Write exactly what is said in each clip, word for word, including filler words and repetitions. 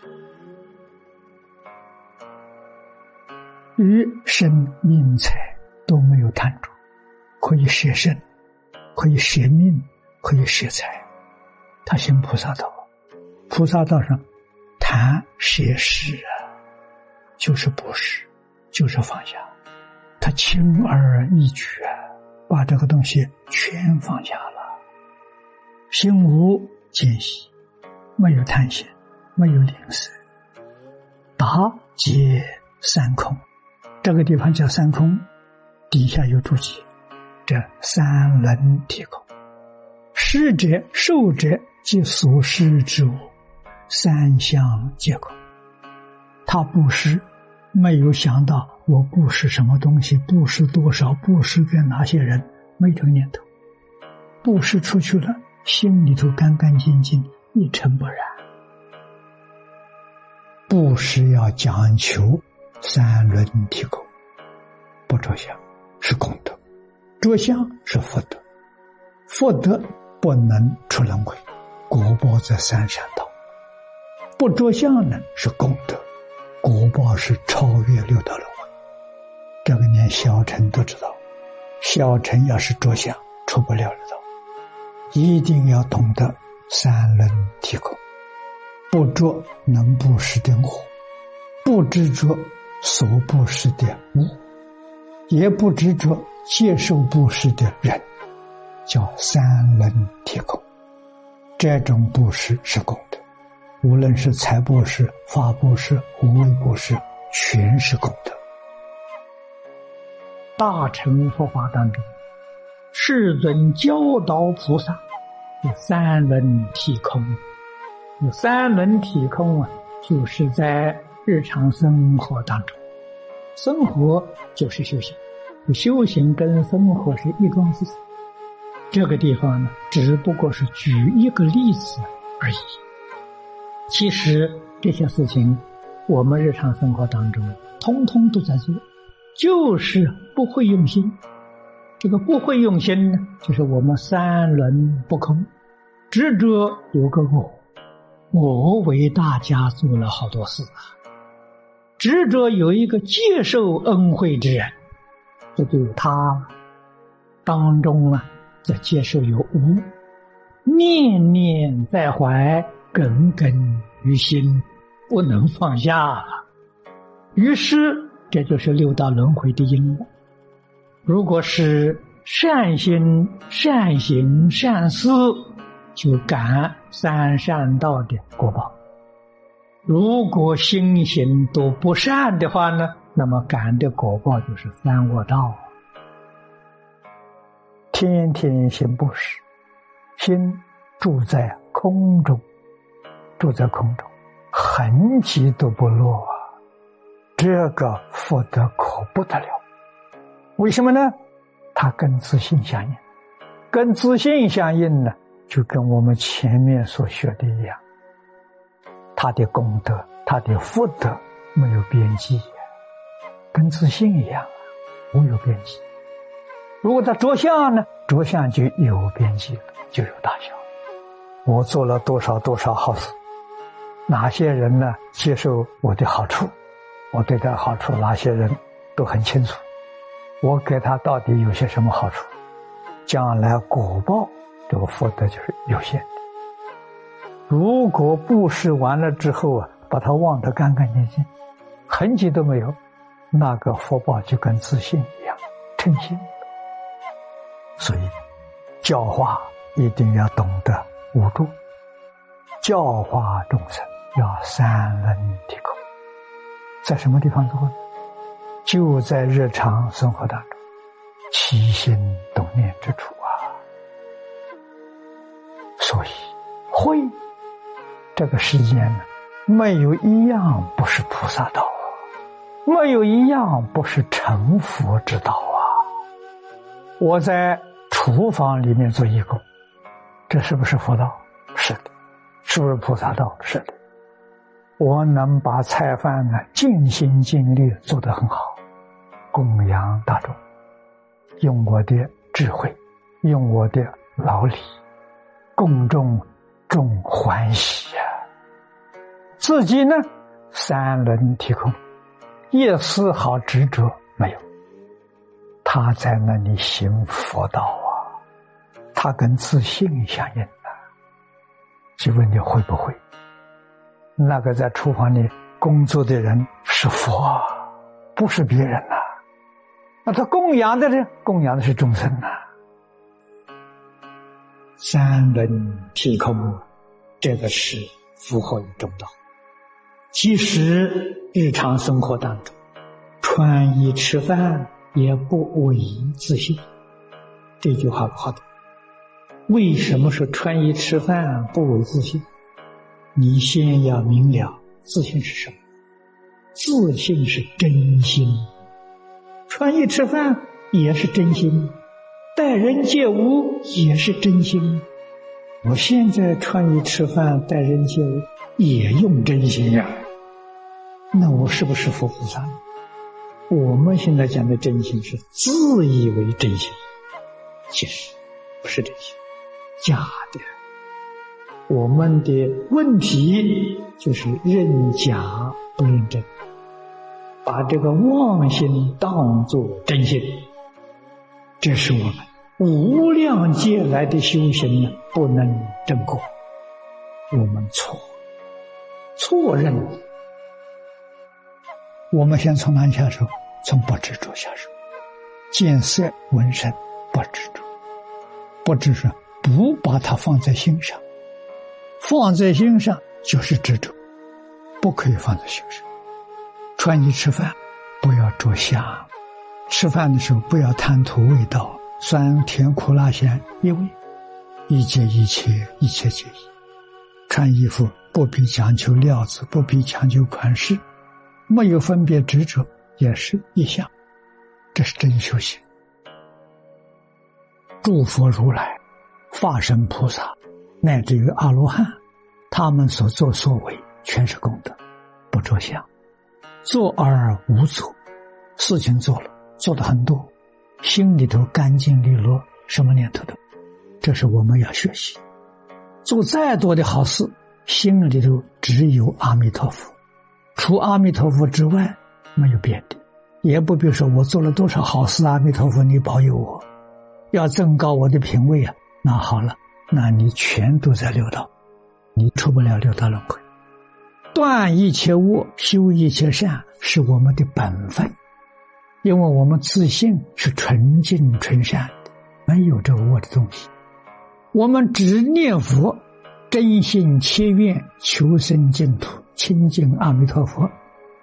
于生命财都没有贪着，可以舍身，可以舍命，可以舍财。他行菩萨道，菩萨道上贪舍施啊，就是布施，就是放下。他轻而易举啊，把这个东西全放下了。心无间隙，没有贪心，没有吝啬。达皆三空，这个地方叫三空，底下有注解，这三轮体空。施者受者即所施之物，三相皆空。他布施，没有想到我布施什么东西，布施多少，布施给哪些人，没这个念头。布施出去了，心里头干干净净，一尘不染。布施要讲求三轮体空，不着相是功德，着相是福德，福德不能出轮回，果报在三善道；不着相呢是功德，果报是超越六道轮回。这个连小乘都知道，小乘要是着相出不了六道，一定要懂得三轮体空。不着能布施的我，不执着所布施的物，也不执着接受布施的人，叫三轮体空。这种布施是功德，无论是财布施、法布施、无为布施，全是功德。大乘佛法当中，世尊教导菩萨有三轮体空。有三轮体空啊，就是在日常生活当中，生活就是修行，修行跟生活是一桩事情。这个地方呢，只不过是举一个例子而已。其实这些事情，我们日常生活当中通通都在做，就是不会用心。这个不会用心呢，就是我们三轮不空，执着有个我，我为大家做了好多事啊，执着有一个接受恩惠之人，这就有他当中啊，在接受有无，念念在怀，耿耿于心，不能放下了。于是这就是六道轮回的因了。如果是善心、善行、善思，就感三善道的果报。如果心行都不善的话呢，那么感的果报就是三恶道。天天行布施，心住在空中，住在空中，痕迹都不落啊！这个福德可不得了。为什么呢？它跟自信相应，跟自信相应呢，就跟我们前面所学的一样，他的功德，他的福德没有边际，跟自信一样，无有边际。如果他着相呢，着相就有边际了，就有大小。我做了多少多少好事，哪些人呢接受我的好处，我对他好处哪些人都很清楚，我给他到底有些什么好处，将来果报这个福德就是有限的。如果布施完了之后啊，把它忘得干干净净，痕迹都没有，那个福报就跟自信一样，称心。所以教化一定要懂得五住，教化众生要三轮体空。在什么地方做呢？就在日常生活当中，起心动念之处啊。所以会这个世间呢，没有一样不是菩萨道啊，没有一样不是成佛之道啊。我在厨房里面做义工，这是不是佛道？是的。是不是菩萨道？是的。我能把菜饭呢尽心尽力做得很好，供养大众，用我的智慧，用我的劳力，共众众欢喜啊！ 自己呢三轮体空，一丝毫执着没有。他在那里行佛道啊，他跟自信相应啊。就问你会不会？那个在厨房里工作的人是佛啊，不是别人啊。那他供养的人，供养的是众生啊。三轮体空，这个是符合于中道。其实日常生活当中，穿衣吃饭也不为自信，这句话不好懂。为什么说穿衣吃饭不为自信？你先要明了自信是什么。自信是真心，穿衣吃饭也是真心，待人接物也是真心。我现在穿衣吃饭待人接物也用真心呀，那我是不是佛菩萨？我们现在讲的真心是自以为真心，其实不是真心，假的。我们的问题就是认假不认真，把这个妄心当作真心，这是我们无量劫来的修行呢，不能正果。我们错错认。我们先从哪里下手？从不执着下手。见色闻声不执着，不执着，不把它放在心上，放在心上就是执着，不可以放在心上。穿衣吃饭不要着相，吃饭的时候不要贪图味道，酸甜苦辣咸一味，一切一切一切皆一。穿衣服不必讲求料子，不必讲究款式，没有分别执着，也是一项，这是真修行。诸佛如来、法身菩萨乃至于阿罗汉，他们所作所为全是功德，不着相，做而无作，事情做了，做得很多，心里头干净利落，什么念头都，这是我们要学习。做再多的好事，心里头只有阿弥陀佛，除阿弥陀佛之外没有别的。也不必说我做了多少好事，阿弥陀佛你保佑我，要增高我的品位啊，那好了，那你全都在六道，你出不了六道轮回。断一切恶，修一切善，是我们的本分，因为我们自信是纯净纯善的，没有这个恶的东西。我们只念佛，真心切愿求生净土，亲近阿弥陀佛。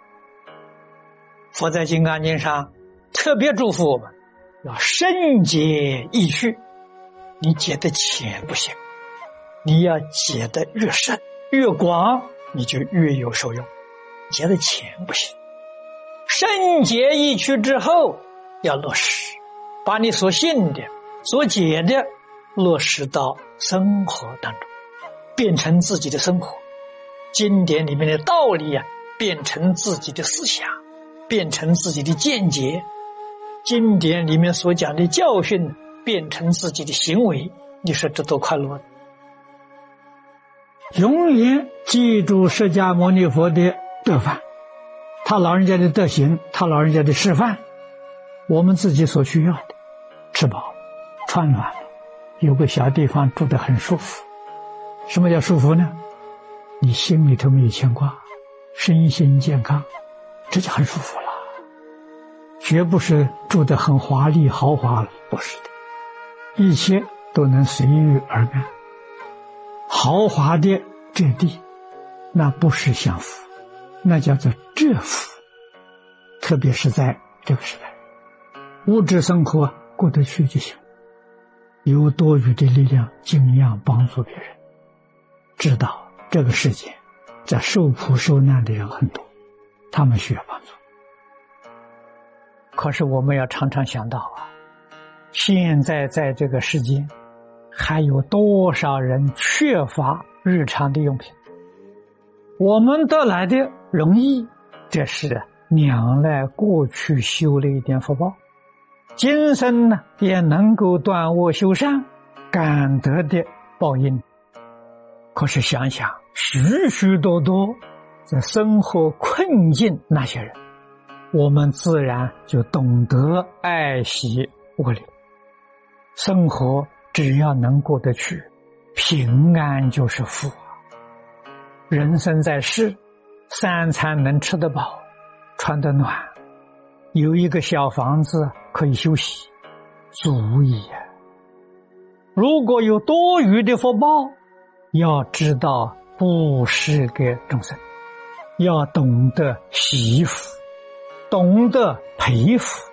佛在《金刚经》上特别嘱咐我们要深解意趣，你解得浅不行，你要解得越深越广，你就越有受用。解得浅不行，深解意趣之后要落实，把你所信的所解的落实到生活当中，变成自己的生活。经典里面的道理啊，变成自己的思想，变成自己的见解。经典里面所讲的教训变成自己的行为，你说这多快乐的。永远记住释迦牟尼佛的德范，他老人家的德行，他老人家的示范，我们自己所需要的，吃饱穿暖了，有个小地方住得很舒服。什么叫舒服呢？你心里头没有牵挂，身心健康，这就很舒服了。绝不是住得很华丽豪华了，不是的，一切都能随遇而安。豪华的这地，那不是享福，那叫做折福。特别是在这个时代，物质生活过得去就行，有多余的力量尽量帮助别人。知道这个世界在受苦受难的人很多，他们需要帮助。可是我们要常常想到啊，现在在这个世间还有多少人缺乏日常的用品？我们得来的容易，这是两赖过去修了一点福报，今生呢也能够断恶修善，感得的报应。可是想想许许多多在生活困境那些人，我们自然就懂得爱惜物力。生活只要能过得去，平安就是福啊。人生在世，三餐能吃得饱，穿得暖，有一个小房子可以休息，足矣啊。如果有多余的福报，要知道布施给众生，要懂得惜福，懂得培福，